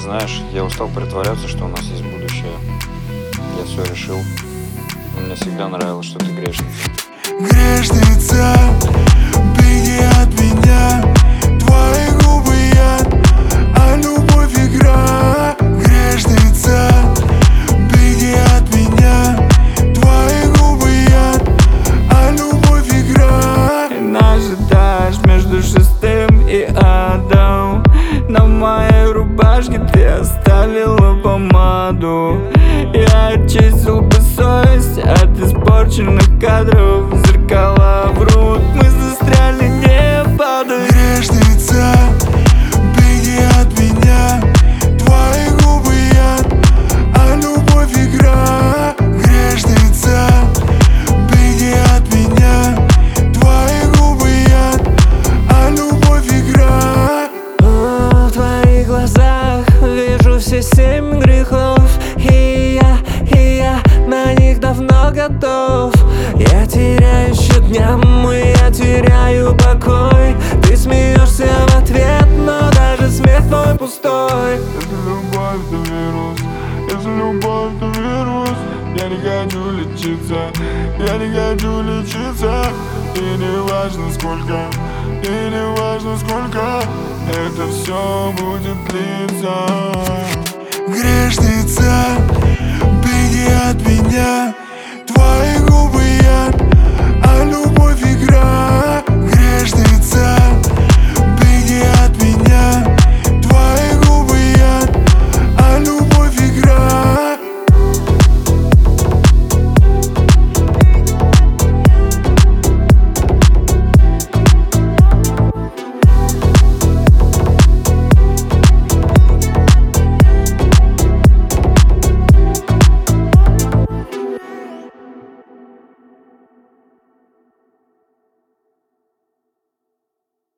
Знаешь, я устал притворяться, что у нас есть будущее. Я все решил. Но мне всегда нравилось, что ты грешница. Грешница, беги от меня. Твои губы яд, а любовь игра. Грешница, беги от меня. Твои губы яд, а любовь игра. И наш этаж между шестым и адом. На моей рубашке ты оставила помаду. Я очистил бы совесть от испорченных кадров. Зеркала врут, мы застряли, не падай. Грешница, беги от меня. Твои губы яд, а любовь игра. Грешница, беги от меня. Твои губы яд, а любовь игра. В твоих глазах вижу все 7 грехов. И я на них давно готов. Я теряю счет дням, и я теряю покой. Ты смеешься в ответ, но даже смех твой пустой. Это любовь, это вирус. Это любовь, это вирус. Я не хочу лечиться. Я не хочу лечиться. И не важно сколько. И не важно сколько. Это все будет длиться. Грешница, беги от меня.